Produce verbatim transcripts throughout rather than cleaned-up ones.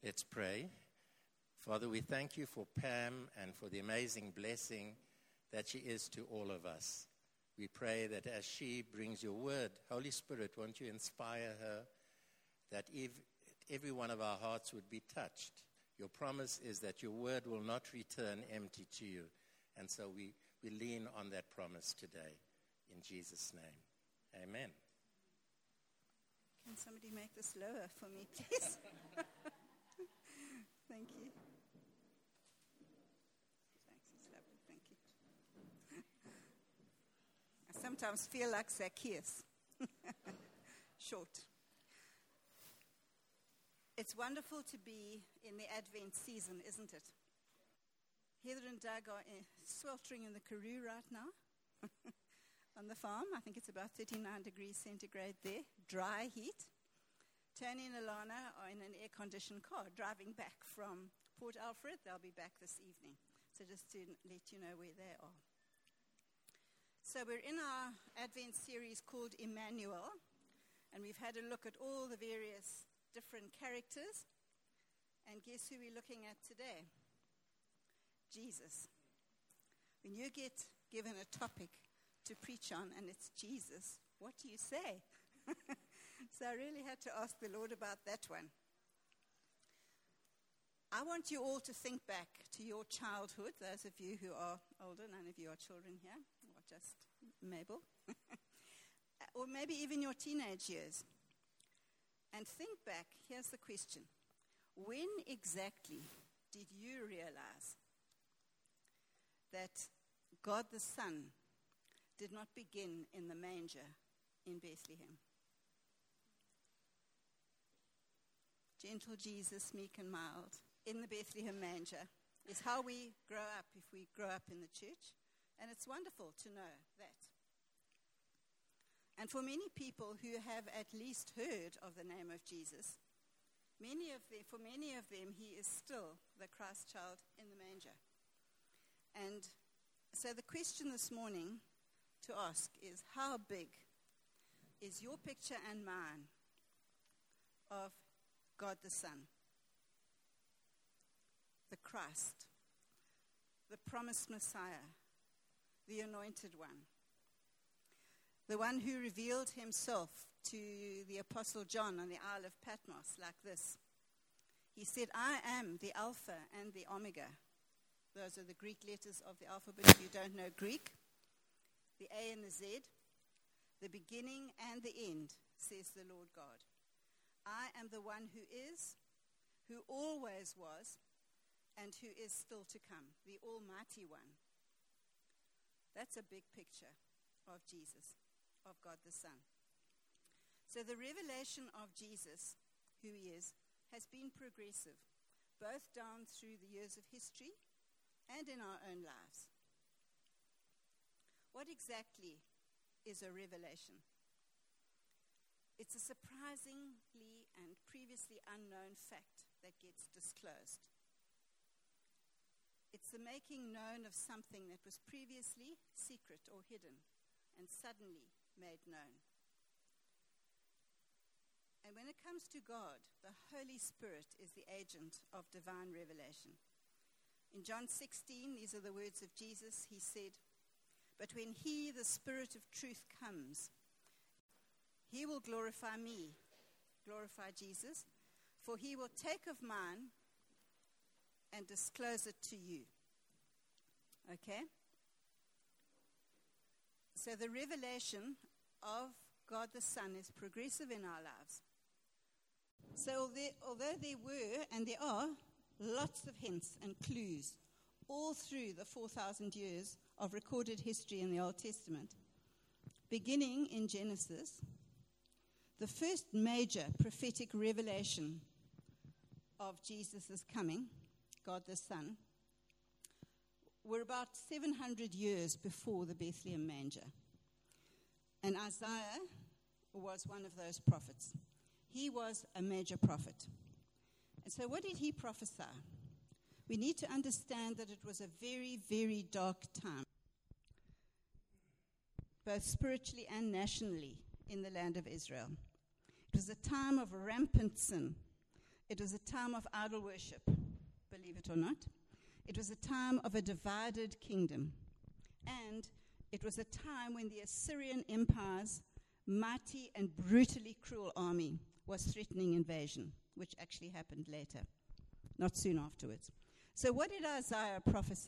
Let's pray. Father, we thank you for Pam and for the amazing blessing that she is to all of us. We pray that as she brings your word, Holy Spirit, won't you inspire her, that if every one of our hearts would be touched. Your promise is that your word will not return empty to you. And so we, we lean on that promise today. In Jesus' name, amen. Can somebody make this lower for me, please? Thank you. Thanks, it's lovely. Thank you. I sometimes feel like Zacchaeus. Short. It's wonderful to be in the Advent season, isn't it? Heather and Doug are in, sweltering in the Karoo right now on the farm. I think it's about thirty-nine degrees centigrade there, dry heat. Tony and Alana are in an air-conditioned car driving back from Port Alfred. They'll be back this evening. So just to let you know where they are. So we're in our Advent series called Emmanuel, and we've had a look at all the various different characters. And guess who we're looking at today? Jesus. When you get given a topic to preach on and it's Jesus, what do you say? So I really had to ask the Lord about that one. I want you all to think back to your childhood, those of you who are older, none of you are children here, or just Mabel, or maybe even your teenage years. And think back, here's the question. When exactly did you realize that God the Son did not begin in the manger in Bethlehem? Gentle Jesus, meek and mild, in the Bethlehem manger is how we grow up if we grow up in the church. And it's wonderful to know that. And for many people who have at least heard of the name of Jesus, many of them, for many of them, he is still the Christ child in the manger. And so the question this morning to ask is, how big is your picture and mine of God the Son, the Christ, the promised Messiah, the anointed one, the one who revealed himself to the Apostle John on the Isle of Patmos like this. He said, I am the Alpha and the Omega. Those are the Greek letters of the alphabet. If you don't know Greek, the A and the Z, the beginning and the end, says the Lord God. I am the one who is, who always was, and who is still to come, the Almighty One. That's a big picture of Jesus, of God the Son. So the revelation of Jesus, who he is, has been progressive, both down through the years of history and in our own lives. What exactly is a revelation? It's a surprisingly and previously unknown fact that gets disclosed. It's the making known of something that was previously secret or hidden and suddenly made known. And when it comes to God, the Holy Spirit is the agent of divine revelation. In John sixteen, these are the words of Jesus. He said, "But when he, the Spirit of truth, comes, he will glorify me," glorify Jesus, "for he will take of mine and disclose it to you." Okay? So the revelation of God the Son is progressive in our lives. So although there were, and there are, lots of hints and clues all through the four thousand years of recorded history in the Old Testament, beginning in Genesis, the first major prophetic revelation of Jesus' coming, God the Son, were about seven hundred years before the Bethlehem manger. And Isaiah was one of those prophets. He was a major prophet. And so what did he prophesy? We need to understand that it was a very, very dark time, both spiritually and nationally, in the land of Israel. It was a time of rampant sin. It was a time of idol worship, believe it or not. It was a time of a divided kingdom. And it was a time when the Assyrian Empire's mighty and brutally cruel army was threatening invasion, which actually happened later, not soon afterwards. So what did Isaiah prophesy?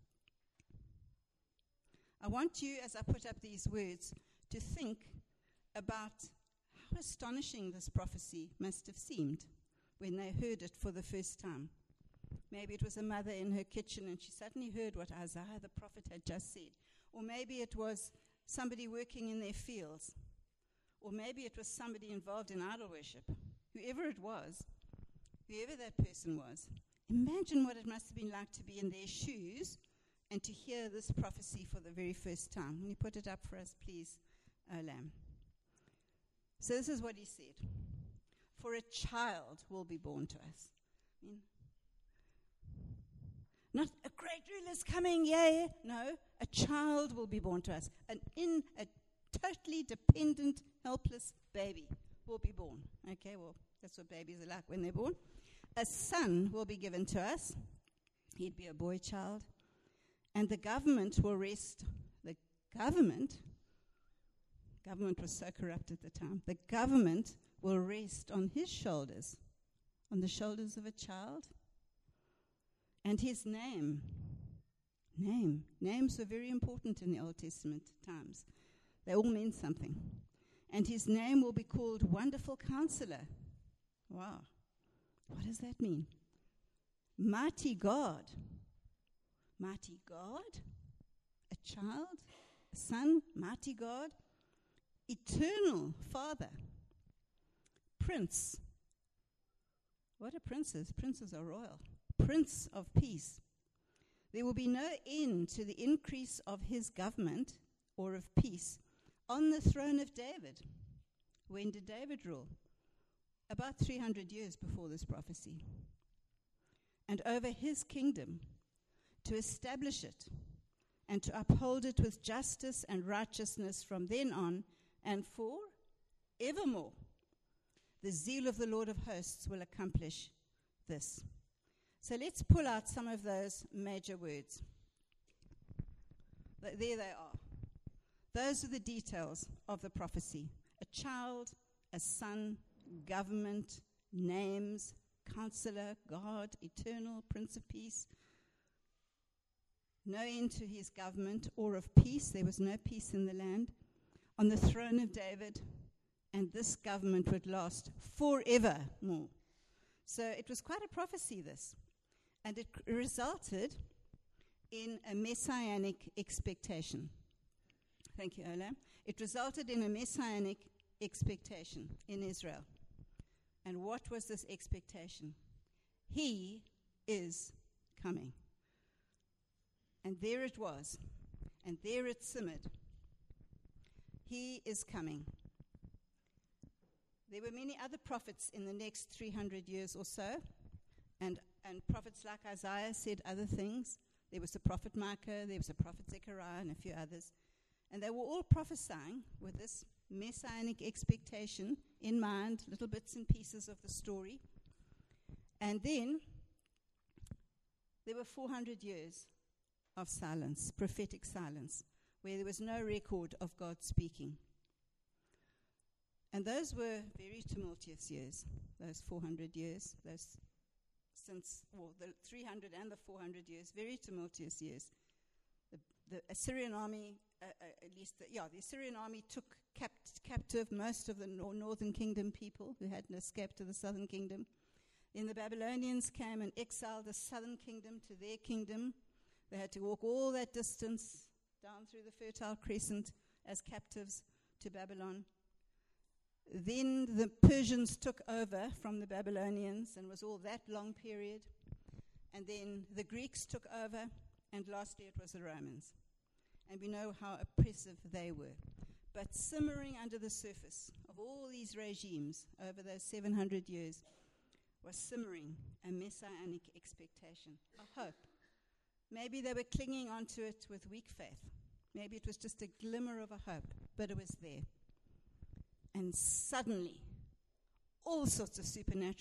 I want you, as I put up these words, to think about how astonishing this prophecy must have seemed when they heard it for the first time. Maybe it was a mother in her kitchen and she suddenly heard what Isaiah the prophet had just said. Or maybe it was somebody working in their fields. Or maybe it was somebody involved in idol worship. Whoever it was, whoever that person was, imagine what it must have been like to be in their shoes and to hear this prophecy for the very first time. Can you put it up for us, please, Olam? So this is what he said. For a child will be born to us. I mean, not a great ruler's coming, yay. No, a child will be born to us. An in a totally dependent, helpless baby will be born. Okay, well, that's what babies are like when they're born. A son will be given to us. He'd be a boy child. And the government will rest. The government, government was so corrupt at the time. The government will rest on his shoulders, on the shoulders of a child. And his name, name, names were very important in the Old Testament times. They all meant something. And his name will be called Wonderful Counselor. Wow. What does that mean? Mighty God. Mighty God? A child? A son? Mighty God? Eternal Father. Prince. What are princes? Princes are royal. Prince of Peace. There will be no end to the increase of his government or of peace on the throne of David. When did David rule? About three hundred years before this prophecy. And over his kingdom, to establish it and to uphold it with justice and righteousness from then on and for evermore. The zeal of the Lord of hosts will accomplish this. So let's pull out some of those major words. There they are. Those are the details of the prophecy. A child, a son, government, names, counselor, God, eternal, Prince of Peace. No end to his government or of peace. There was no peace in the land. On the throne of David, and this government would last forevermore. So it was quite a prophecy, this. And it resulted in a messianic expectation. Thank you, Ola. It resulted in a messianic expectation in Israel. And what was this expectation? He is coming. And there it was. And there it simmered. He is coming. There were many other prophets in the next three hundred years or so. And, and prophets like Isaiah said other things. There was the prophet Micah, there was the prophet Zechariah, and a few others. And they were all prophesying with this messianic expectation in mind, little bits and pieces of the story. And then there were four hundred years of silence, prophetic silence, where there was no record of God speaking. And those were very tumultuous years, those four hundred years, those since, well, the three hundred and the four hundred years, very tumultuous years. The, the Assyrian army, uh, uh, at least, the, yeah, the Assyrian army took capt- captive most of the nor- northern kingdom people who hadn't escaped to the southern kingdom. Then the Babylonians came and exiled the southern kingdom to their kingdom. They had to walk all that distance down through the Fertile Crescent as captives to Babylon. Then the Persians took over from the Babylonians, and was all that long period. And then the Greeks took over, and lastly it was the Romans. And we know how oppressive they were. But simmering under the surface of all these regimes over those seven hundred years was simmering a messianic expectation, a hope. Maybe they were clinging onto it with weak faith. Maybe it was just a glimmer of a hope, but it was there. And suddenly, all sorts of supernatural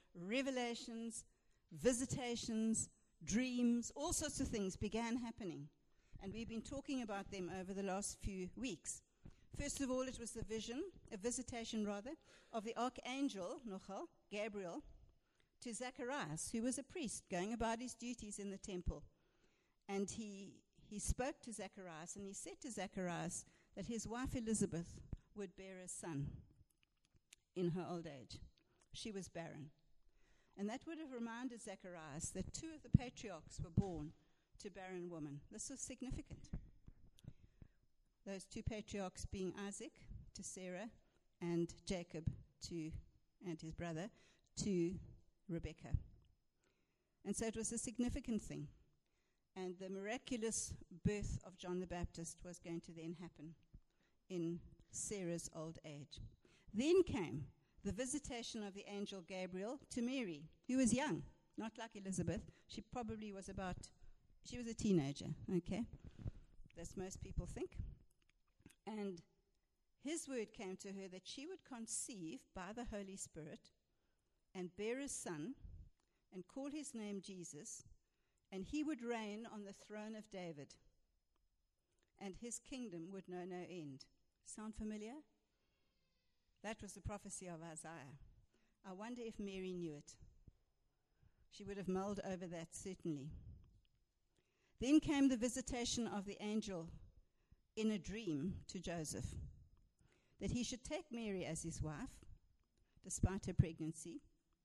revelations, visitations, dreams, all sorts of things began happening. And we've been talking about them over the last few weeks. First of all, it was the vision, a visitation rather, of the archangel, Nochal, Gabriel, to Zacharias, who was a priest going about his duties in the temple. And he, he spoke to Zacharias, and he said to Zacharias that his wife Elizabeth would bear a son in her old age. She was barren. And that would have reminded Zacharias that two of the patriarchs were born to barren women. This was significant. Those two patriarchs being Isaac to Sarah and Jacob to, and his brother, to Rebekah. And so it was a significant thing. And the miraculous birth of John the Baptist was going to then happen in Sarah's old age. Then came the visitation of the angel Gabriel to Mary, who was young, not like Elizabeth. She probably was about, she was a teenager, okay? That's most people think. And his word came to her that she would conceive by the Holy Spirit and bear a son and call his name Jesus, and he would reign on the throne of David, and his kingdom would know no end. Sound familiar? That was the prophecy of Isaiah. I wonder if Mary knew it. She would have mulled over that, certainly. Then came the visitation of the angel in a dream to Joseph, that he should take Mary as his wife, despite her pregnancy,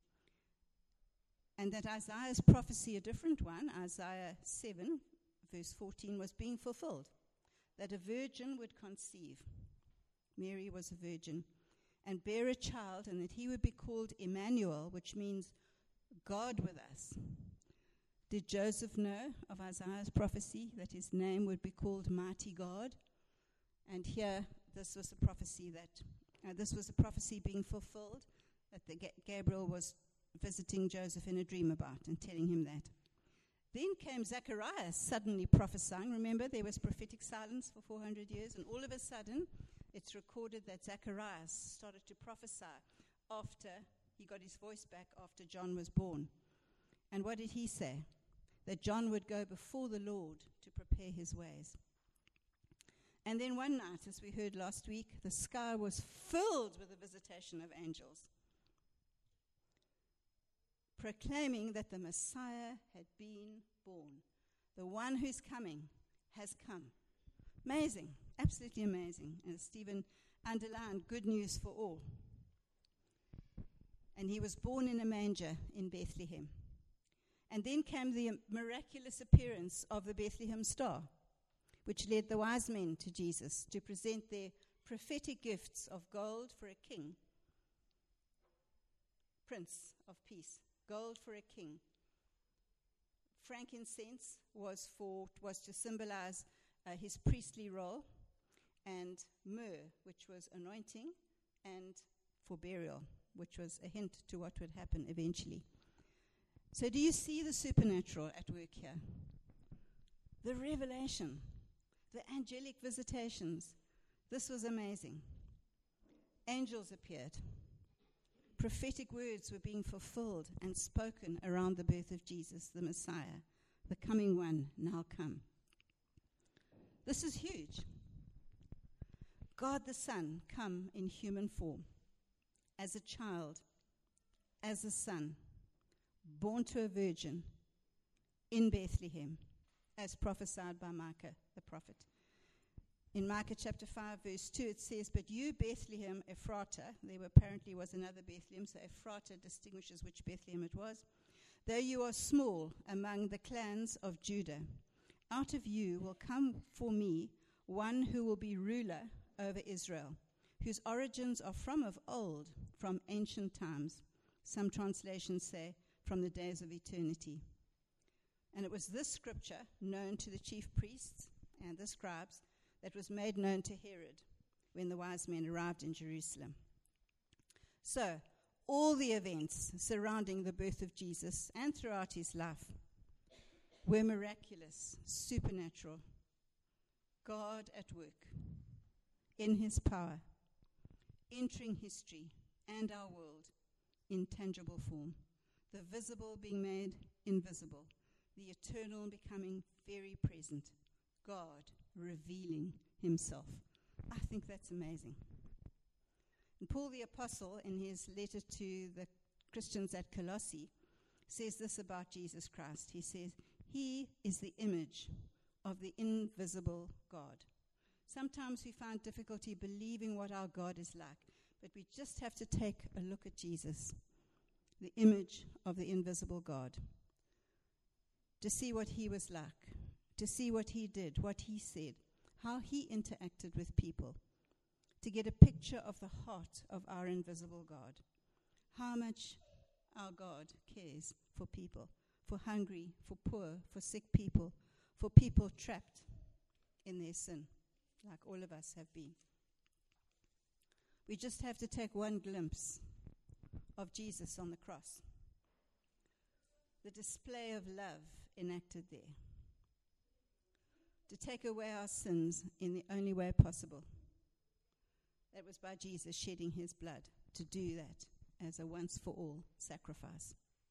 and that Isaiah's prophecy, a different one, Isaiah seven, verse fourteen, was being fulfilled, that a virgin would conceive. Mary was a virgin, and bear a child, and that he would be called Emmanuel, which means God with us. Did Joseph know of Isaiah's prophecy that his name would be called Mighty God? And here, this was a prophecy that, uh, this was a prophecy being fulfilled, that the Ga- Gabriel was visiting Joseph in a dream about and telling him that. Then came Zacharias suddenly prophesying. Remember, there was prophetic silence for four hundred years, and all of a sudden, it's recorded that Zacharias started to prophesy after he got his voice back after John was born. And what did he say? That John would go before the Lord to prepare his ways. And then one night, as we heard last week, the sky was filled with the visitation of angels, proclaiming that the Messiah had been born. The one who's coming has come. Amazing, absolutely amazing. And Stephen underlined, good news for all. And he was born in a manger in Bethlehem. And then came the miraculous appearance of the Bethlehem star, which led the wise men to Jesus to present their prophetic gifts of gold for a king, Prince of Peace, gold for a king. Frankincense was for was to symbolize uh, his priestly role, and myrrh, which was anointing, and for burial, which was a hint to what would happen eventually. So do you see the supernatural at work here? The revelation, the angelic visitations. This was amazing. Angels appeared. Prophetic words were being fulfilled and spoken around the birth of Jesus, the Messiah, the coming one, now come. This is huge. God the Son come in human form, as a child, as a son, born to a virgin in Bethlehem, as prophesied by Micah the prophet. In Micah chapter five, verse two, it says, "But you, Bethlehem Ephratah," there apparently was another Bethlehem, so Ephratah distinguishes which Bethlehem it was, "though you are small among the clans of Judah, out of you will come for me one who will be ruler over Israel, whose origins are from of old, from ancient times." Some translations say, from the days of eternity. And it was this scripture, known to the chief priests and the scribes, that was made known to Herod when the wise men arrived in Jerusalem. So, all the events surrounding the birth of Jesus and throughout his life were miraculous, supernatural. God at work in his power, entering history and our world in tangible form. the visible being made invisible, the eternal becoming very present, God revealing himself. I think that's amazing. And Paul the Apostle, in his letter to the Christians at Colossae, says this about Jesus Christ. He says, he is the image of the invisible God. Sometimes we find difficulty believing what our God is like, but we just have to take a look at Jesus, the image of the invisible God, to see what he was like, to see what he did, what he said, how he interacted with people, to get a picture of the heart of our invisible God, how much our God cares for people, for hungry, for poor, for sick people, for people trapped in their sin, like all of us have been. We just have to take one glimpse of Jesus on the cross, the display of love enacted there, to take away our sins in the only way possible. That was by Jesus shedding his blood to do that as a once-for-all sacrifice.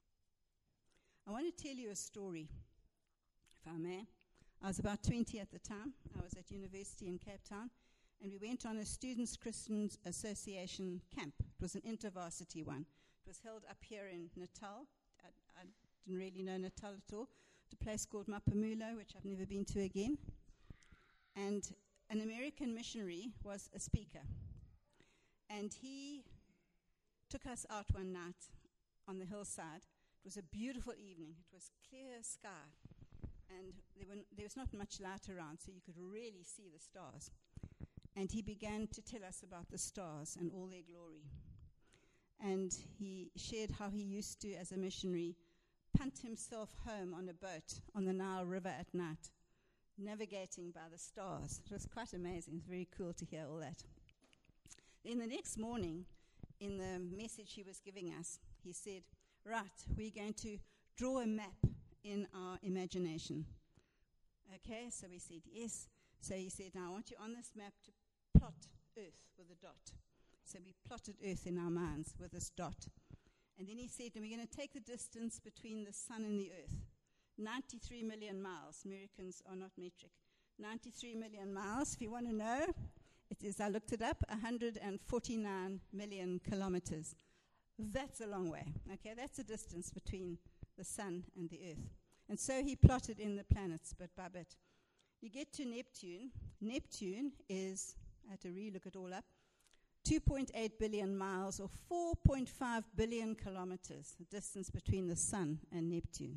I want to tell you a story, if I may. I was about twenty at the time. I was at university in Cape Town, and we went on a Students' Christian Association camp. It was an intervarsity one. It was held up here in Natal. I, I didn't really know Natal at all. It's a place called Mapamulo, which I've never been to again. And an American missionary was a speaker. And he took us out one night on the hillside. It was a beautiful evening. It was clear sky. And there, were, there was not much light around, so you could really see the stars. And he began to tell us about the stars and all their glory. And he shared how he used to, as a missionary, punt himself home on a boat on the Nile River at night, navigating by the stars. It was quite amazing. It was very cool to hear all that. Then the next morning, in the message he was giving us, he said, right, we're going to draw a map in our imagination. Okay, so we said yes. So he said, now I want you on this map to plot Earth with a dot. So we plotted Earth in our minds with this dot. And then he said, and we're going to take the distance between the sun and the Earth. ninety-three million miles. Americans are not metric. ninety-three million miles, if you want to know. It is, I looked it up, one hundred forty-nine million kilometers. That's a long way. Okay, that's the distance between the sun and the Earth. And so he plotted in the planets bit by bit. You get to Neptune. Neptune is, I had to re-look it all up, two point eight billion miles or four point five billion kilometers, the distance between the sun and Neptune.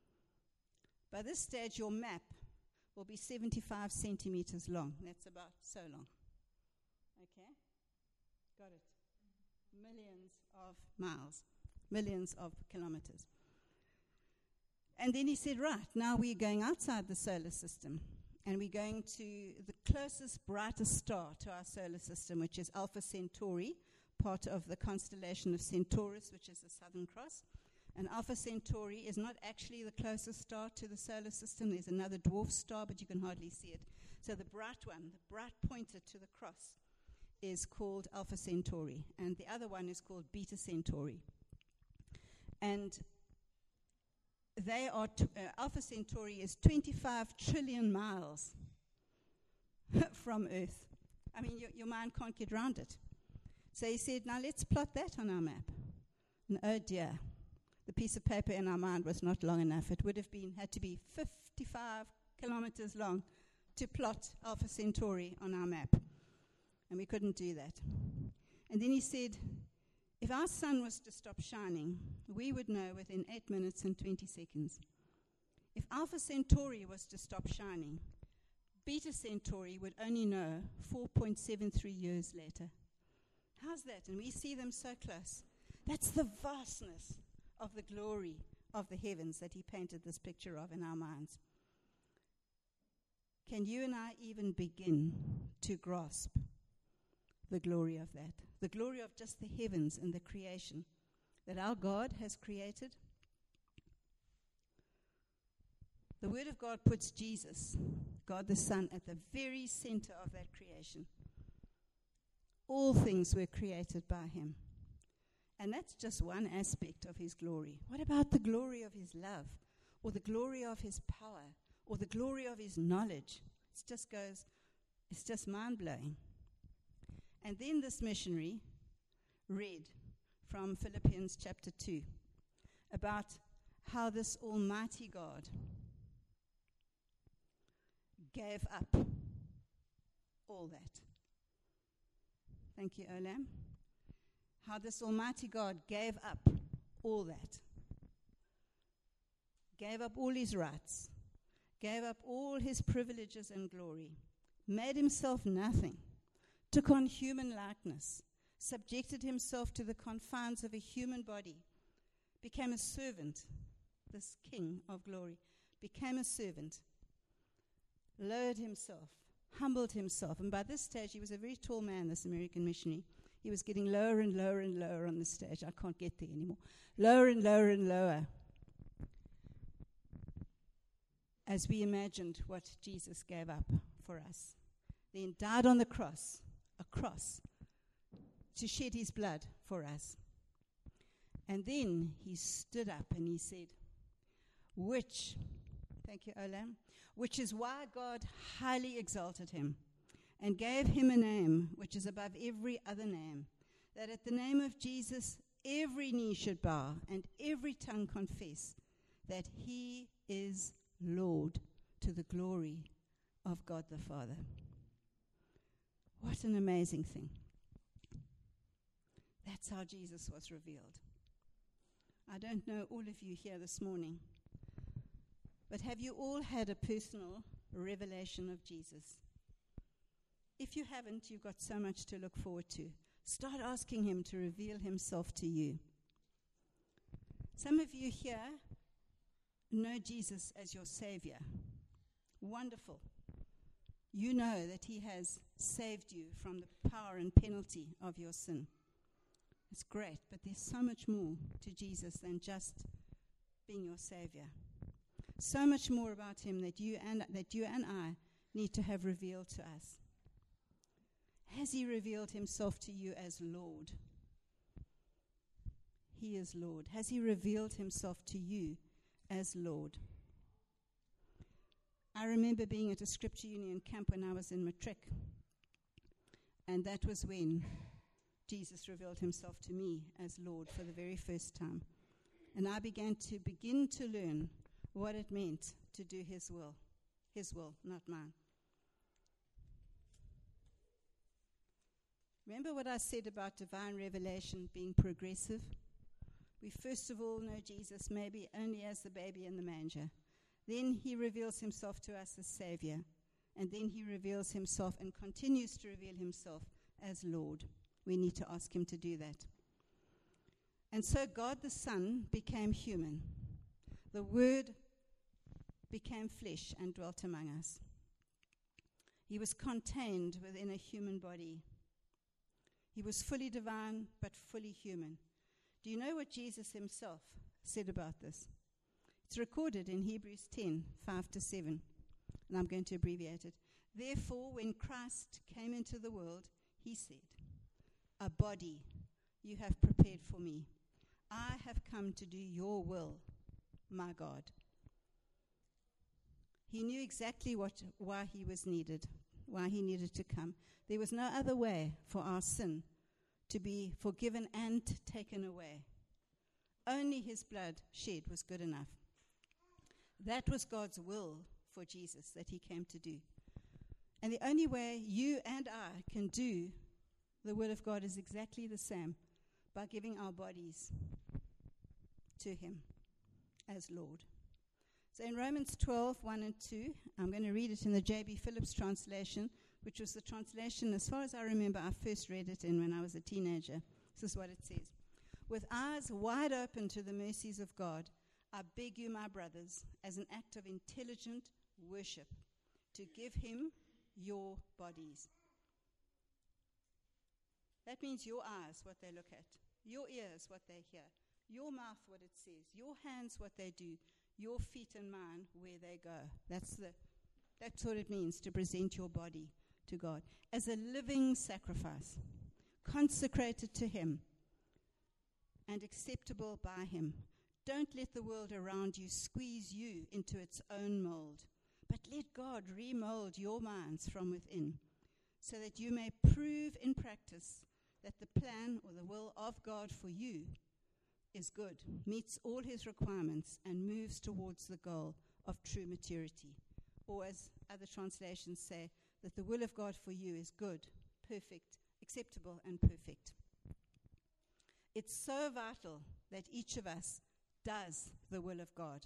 By this stage, your map will be seventy-five centimeters long. That's about so long. Okay? Got it. Millions of miles, millions of kilometers. And then he said, right, now we're going outside the solar system, and we're going to the closest, brightest star to our solar system, which is Alpha Centauri, part of the constellation of Centaurus, which is the Southern Cross. And Alpha Centauri is not actually the closest star to the solar system. There's another dwarf star, but you can hardly see it. So the bright one, the bright pointer to the cross, is called Alpha Centauri, and the other one is called Beta Centauri. And they are t- uh, Alpha Centauri is twenty-five trillion miles from Earth. I mean, your, your mind can't get around it. So he said, now let's plot that on our map. And oh dear, the piece of paper in our mind was not long enough. It would have been had to be fifty-five kilometers long to plot Alpha Centauri on our map. And we couldn't do that. And then he said, if our sun was to stop shining, we would know within eight minutes and twenty seconds. If Alpha Centauri was to stop shining, Beta Centauri would only know four point seven three years later. How's that? And we see them so close. That's the vastness of the glory of the heavens that he painted this picture of in our minds. Can you and I even begin to grasp the glory of that? The glory of just the heavens and the creation that our God has created. The Word of God puts Jesus, God the Son, at the very center of that creation. All things were created by him. And that's just one aspect of his glory. What about the glory of his love, or the glory of his power, or the glory of his knowledge? It just goes, it's just mind-blowing. And then this missionary read from Philippians chapter two about how this almighty God gave up all that. Thank you, Olam. How this almighty God gave up all that. Gave up all his rights. Gave up all his privileges and glory. Made himself nothing. Took on human likeness. Subjected himself to the confines of a human body. Became a servant. This King of glory became a servant. Lowered himself. Humbled himself. And by this stage, he was a very tall man, this American missionary. He was getting lower and lower and lower on the stage. I can't get there anymore. Lower and lower and lower. As we imagined what Jesus gave up for us. Then died on the cross, a cross, to shed his blood for us. And then he stood up and he said, which, thank you, Olam, which is why God highly exalted him and gave him a name which is above every other name, that at the name of Jesus every knee should bow and every tongue confess that he is Lord, to the glory of God the Father. What an amazing thing. That's how Jesus was revealed. I don't know all of you here this morning, but have you all had a personal revelation of Jesus? If you haven't, you've got so much to look forward to. Start asking him to reveal himself to you. Some of you here know Jesus as your Savior. Wonderful. You know that he has saved you from the power and penalty of your sin. It's great, but there's so much more to Jesus than just being your Savior. So much more about him that you and that you and I need to have revealed to us. Has he revealed himself to you as Lord? He is Lord. Has he revealed himself to you as Lord? I remember being at a Scripture Union camp when I was in Matric, and that was when Jesus revealed himself to me as Lord for the very first time. And I began to begin to learn what it meant to do his will. His will, not mine. Remember what I said about divine revelation being progressive? We first of all know Jesus maybe only as the baby in the manger. Then he reveals himself to us as Savior. And then he reveals himself and continues to reveal himself as Lord. We need to ask him to do that. And so God the Son became human. The Word became flesh and dwelt among us. He was contained within a human body. He was fully divine but fully human. Do you know what Jesus himself said about this? It's recorded in Hebrews ten, five to seven, and I'm going to abbreviate it. Therefore, when Christ came into the world, he said, a body you have prepared for me. I have come to do your will, my God. He knew exactly what why he was needed, why he needed to come. There was no other way for our sin to be forgiven and taken away. Only his blood shed was good enough. That was God's will for Jesus that he came to do. And the only way you and I can do the will of God is exactly the same, by giving our bodies to him as Lord. So in Romans twelve, one and two, I'm going to read it in the J B Phillips translation, which was the translation, as far as I remember, I first read it in when I was a teenager. This is what it says. With eyes wide open to the mercies of God, I beg you, my brothers, as an act of intelligent worship, to give him your bodies. That means your eyes, what they look at, your ears, what they hear, your mouth, what it says, your hands, what they do, your feet and mine, where they go. That's the that's what it means to present your body to God as a living sacrifice, consecrated to him, and acceptable by him. Don't let the world around you squeeze you into its own mold, but let God remold your minds from within, so that you may prove in practice that the plan or the will of God for you is good, meets all his requirements, and moves towards the goal of true maturity. Or as other translations say, that the will of God for you is good, perfect, acceptable, and perfect. It's so vital that each of us does the will of God.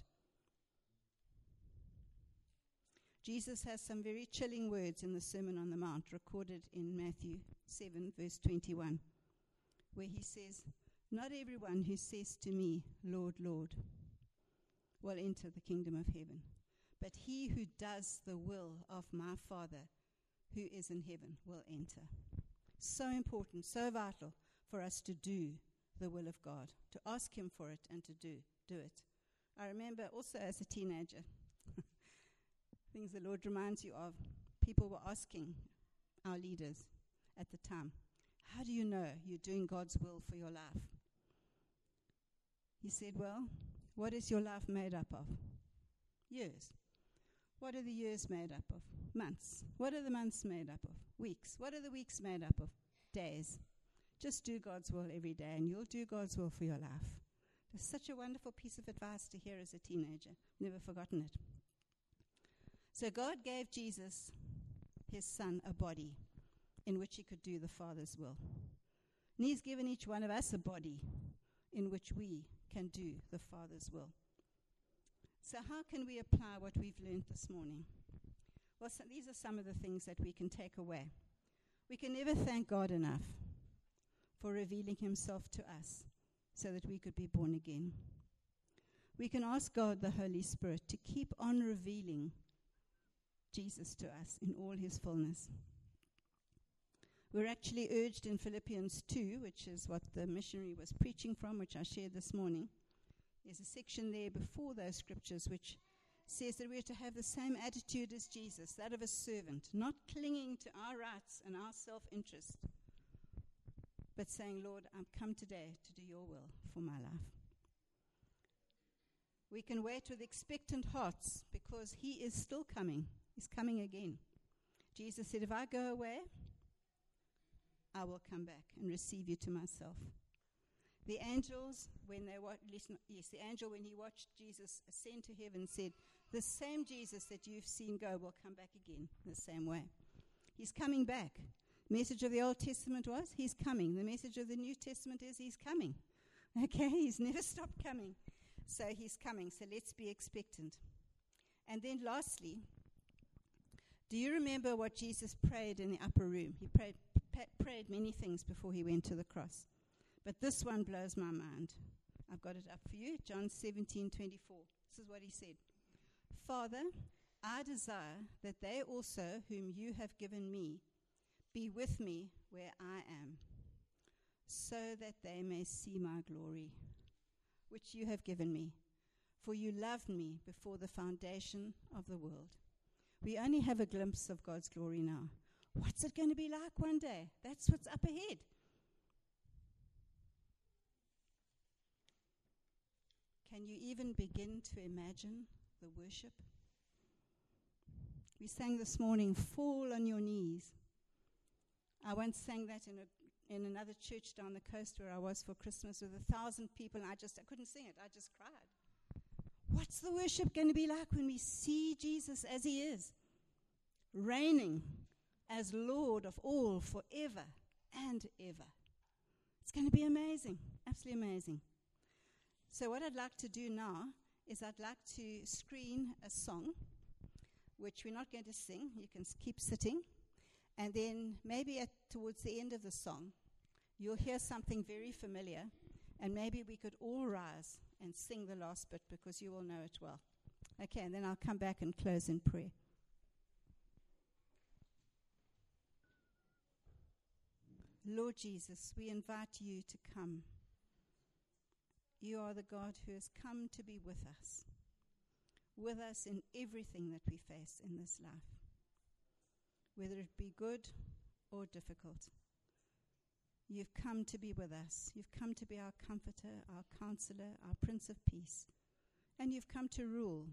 Jesus has some very chilling words in the Sermon on the Mount, recorded in Matthew seven, verse twenty-one, where he says, "Not everyone who says to me, 'Lord, Lord,' will enter the kingdom of heaven, but he who does the will of my Father who is in heaven will enter." So important, so vital for us to do the will of God, to ask him for it and to do, do it. I remember also as a teenager, things the Lord reminds you of, people were asking our leaders at the time, "How do you know you're doing God's will for your life?" He said, "Well, what is your life made up of? Years. What are the years made up of? Months. What are the months made up of? Weeks. What are the weeks made up of? Days. Just do God's will every day and you'll do God's will for your life." It's such a wonderful piece of advice to hear as a teenager. Never forgotten it. So God gave Jesus, his son, a body in which he could do the Father's will. And he's given each one of us a body in which we can do the Father's will. So how can we apply what we've learned this morning? Well, so these are some of the things that we can take away. We can never thank God enough for revealing himself to us so that we could be born again. We can ask God, the Holy Spirit, to keep on revealing Jesus to us in all his fullness. We're actually urged in Philippians two, which is what the missionary was preaching from, which I shared this morning. There's a section there before those scriptures which says that we're to have the same attitude as Jesus, that of a servant, not clinging to our rights and our self-interest, but saying, "Lord, I've come today to do your will for my life." We can wait with expectant hearts because he is still coming. He's coming again. Jesus said, "If I go away, I will come back and receive you to myself." The angels, when they wa- listen, yes, the angel, when he watched Jesus ascend to heaven, said, "The same Jesus that you've seen go will come back again in the same way." He's coming back. The message of the Old Testament was, he's coming. The message of the New Testament is, he's coming. Okay, he's never stopped coming. So he's coming, so let's be expectant. And then lastly, do you remember what Jesus prayed in the upper room? He prayed, pa- prayed many things before he went to the cross. But this one blows my mind. I've got it up for you. John seventeen twenty-four. This is what he said. "Father, I desire that they also whom you have given me be with me where I am, so that they may see my glory, which you have given me. For you loved me before the foundation of the world." We only have a glimpse of God's glory now. What's it going to be like one day? That's what's up ahead. Can you even begin to imagine the worship? We sang this morning, "Fall on your knees." I once sang that in a in another church down the coast where I was for Christmas with a thousand people, and I just I couldn't sing it. I just cried. What's the worship going to be like when we see Jesus as he is, reigning as Lord of all forever and ever? It's going to be amazing, absolutely amazing. So what I'd like to do now is I'd like to screen a song, which we're not going to sing. You can s- keep sitting. And then maybe at, towards the end of the song, you'll hear something very familiar, and maybe we could all rise and sing the last bit because you will know it well. Okay, and then I'll come back and close in prayer. Lord Jesus, we invite you to come. You are the God who has come to be with us, with us in everything that we face in this life, whether it be good or difficult. You've come to be with us. You've come to be our comforter, our counselor, our Prince of Peace. And you've come to rule.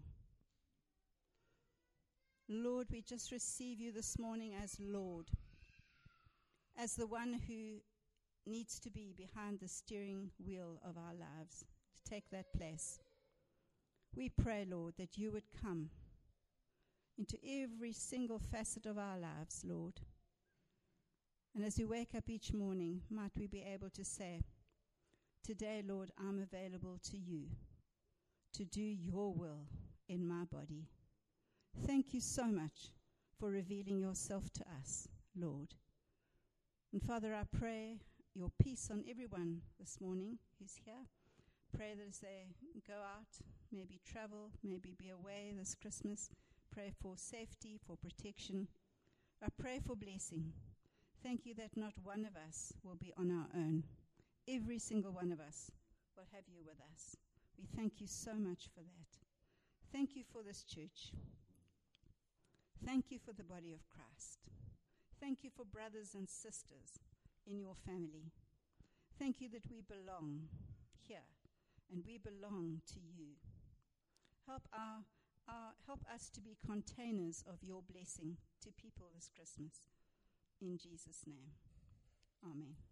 Lord, we just receive you this morning as Lord, as the one who needs to be behind the steering wheel of our lives, to take that place. We pray, Lord, that you would come into every single facet of our lives, Lord. And as we wake up each morning, might we be able to say, today, Lord, I'm available to you to do your will in my body. Thank you so much for revealing yourself to us, Lord. And Father, I pray your peace on everyone this morning who's here. Pray that as they go out, maybe travel, maybe be away this Christmas, pray for safety, for protection. I pray for blessing. Thank you that not one of us will be on our own. Every single one of us will have you with us. We thank you so much for that. Thank you for this church. Thank you for the body of Christ. Thank you for brothers and sisters in your family. Thank you that we belong here and we belong to you. Help our, our help us to be containers of your blessing to people this Christmas. In Jesus' name, amen.